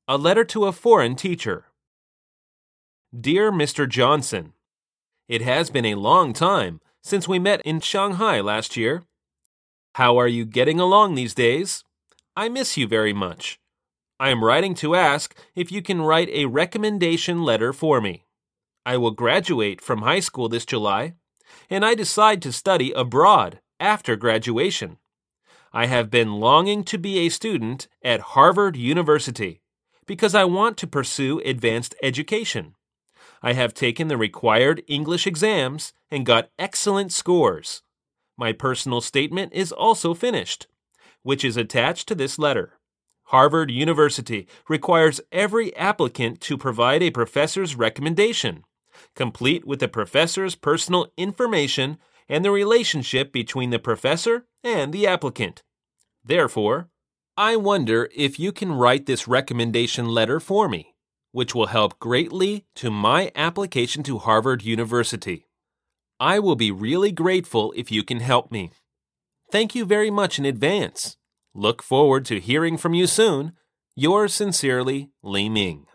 A letter to a foreign teacher. Dear Mr. Johnson, it has been a long time since we met in Shanghai last year. How are you getting along these days? I miss you very much. I am writing to ask if you can write a recommendation letter for me. I will graduate from high school this July, and I decide to study abroad after graduation. I have been longing to be a student at Harvard University because I want to pursue advanced education. I have taken the required English exams and got excellent scores. My personal statement is also finished, which is attached to this letter. Harvard University requires every applicant to provide a professor's recommendation, complete with the professor's personal information and the relationship between the professor and the applicant. Therefore, I wonder if you can write this recommendation letter for me, which will help greatly to my application to Harvard University. I will be really grateful if you can help me. Thank you very much in advance. Look forward to hearing from you soon. Yours sincerely, Li Ming.